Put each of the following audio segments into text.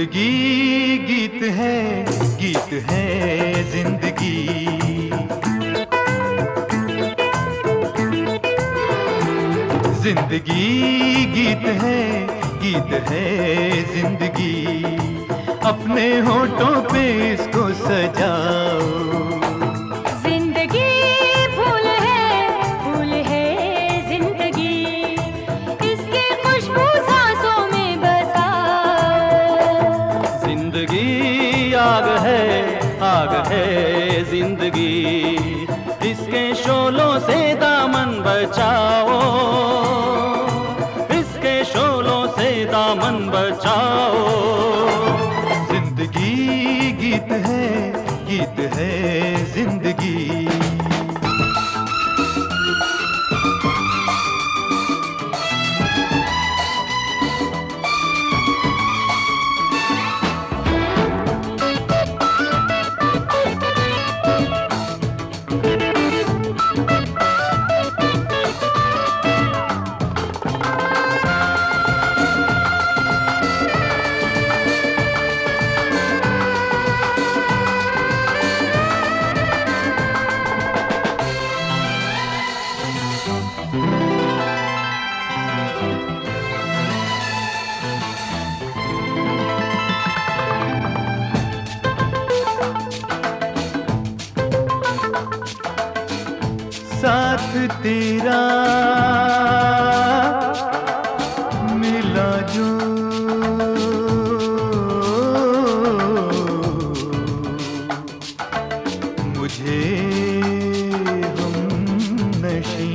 जिंदगी गीत है जिंदगी। जिंदगी गीत है जिंदगी। अपने होठों पे इसको सजाओ। जिंदगी फूल है जिंदगी। इसकी खुशबू सांसों में बसाओ। जिंदगी आग है जिंदगी। इसके शोलों से दामन बचाओ। इसके शोलों से दामन बचाओ। जिंदगी गीत है जिंदगी। साथ तेरा मिला जो मुझे हमनशी।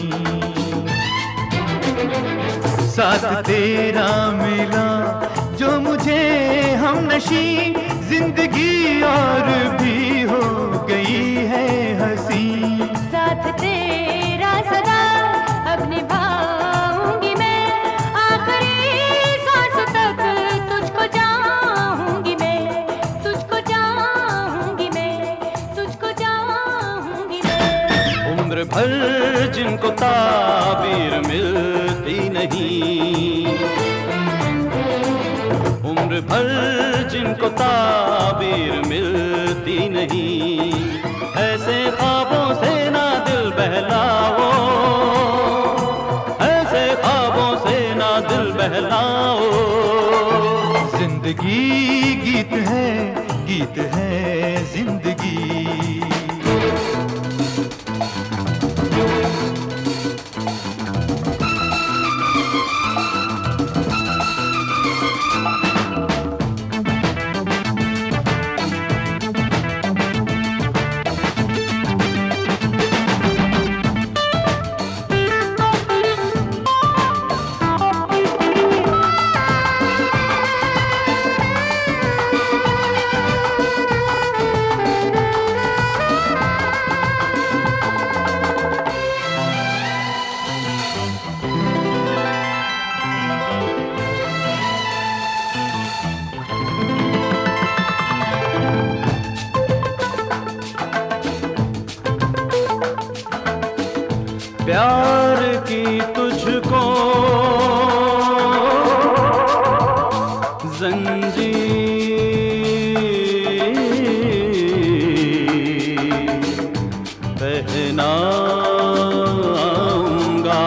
साथ तेरा मिला जो मुझे हमनशी। जिंदगी और भी हो गई है हंसी। साथ तेरा सदा अब निभाऊंगी मैं। आखिरी सांस तक तुझको चाहूंगी मैं। तुझको चाहूंगी मैं। तुझको चाहूंगी मैं। उम्र भर जिनको ताबीर मिलती नहीं। उम्र भर जिनको ताबीर मिलती नहीं। ऐसे ख्वाबों से ना दिल बहलाओ। ऐसे ख्वाबों से ना दिल बहलाओ। जिंदगी गीत है जिंदगी। प्यार की तुझको जंजीर पहनाऊंगा।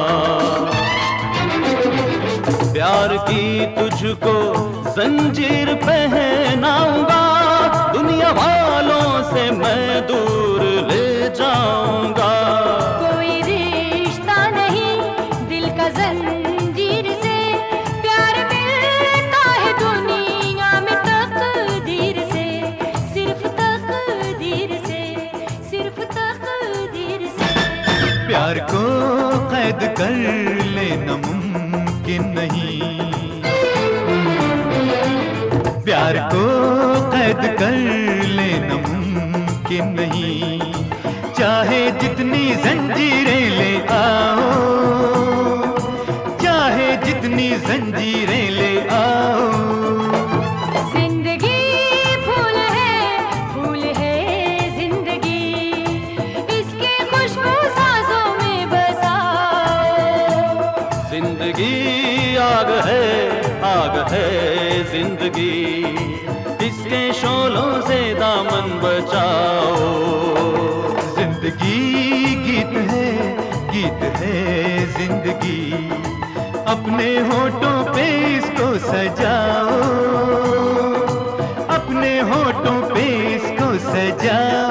प्यार की तुझको जंजीर पहनाऊंगा। दुनिया वालों से मैं दूर ले जाऊंगा। कोई रिश्ता नहीं दिल का जंजीर से। प्यार मिलता है दुनिया में तकदीर से। सिर्फ तकदीर से। सिर्फ तकदीर से। प्यार को कैद कर लेना मुमकिन नहीं। प्यार को कैद कर लेना मुमकिन नहीं। चाहे जितनी जंजीरें ले आओ। चाहे जितनी जंजीरें ले आओ। जिंदगी फूल है जिंदगी। इसकी खुशबू सांसों में बसाओ। जिंदगी आग है जिंदगी। जिंदगी, इसके शोलों से दामन बचाओ। जिंदगी गीत है जिंदगी, अपने होठों पे इसको सजाओ, अपने होठों पे इसको सजाओ।